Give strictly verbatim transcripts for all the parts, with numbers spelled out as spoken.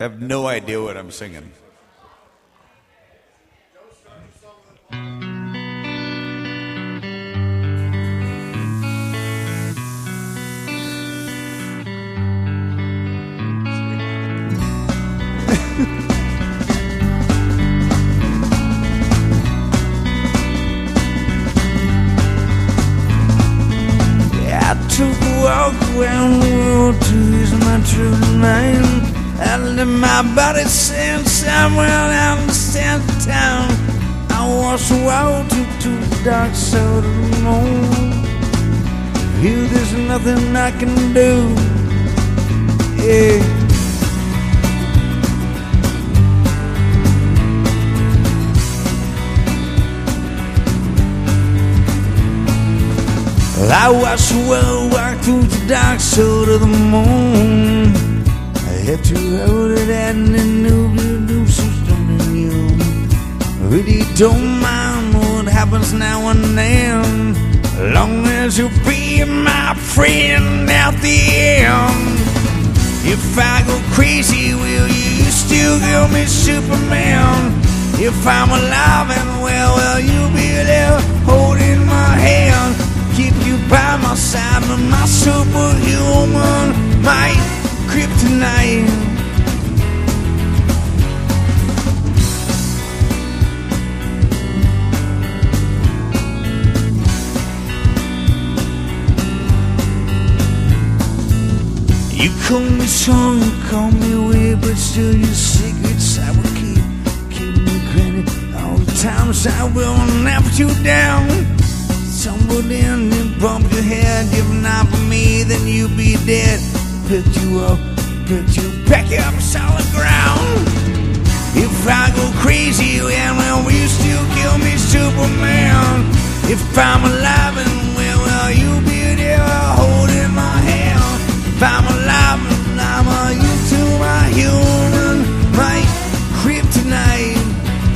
have no idea what I'm singing. Took a walk around the road to ease my troubled mind. I let my body sink somewhere down the center of town. I was wild to, to the dark side of the moon. Here there's nothing I can do. Yeah. I watched the world walk through the dark side of the moon. I had to hold it and I knew you do something new. Really don't mind what happens now and then, long as you be my friend at the end. If I go crazy, will you still give me Superman? If I'm alive and well, will you be there holding my hand? Keep you by my side, but my superhuman, my kryptonite. You call me strong, you call me weak, but still your secrets I will keep. Keep me granted all the times I will knock you down. Tumbled in and bumped your head. If not for me, then you'd be dead. Picked you up, picked you back up solid ground. If I go crazy, well, will you still kill me, Superman? If I'm alive and well, will you be there holding my hand? If I'm alive and I'm a you to my human, my kryptonite.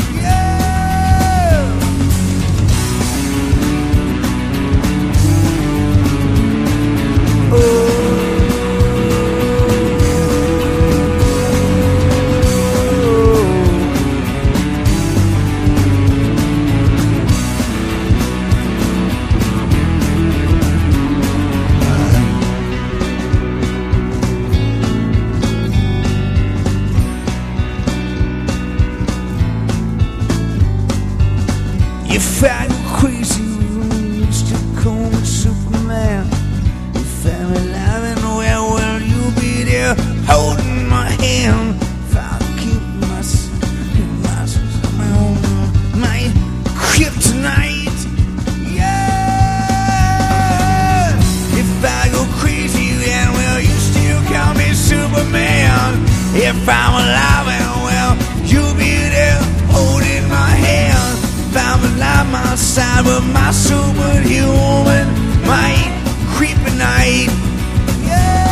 If I go crazy, you still call me Superman. If I'm alive and well, will you be there holding my hand? If I keep myself, keep myself, my own, my kryptonite. Yeah. If I go crazy, then will you still call me Superman? If I'm alive and well, you'll be there holding my hand. If I'm alive, my side with my superhuman, my kryptonite. Yeah.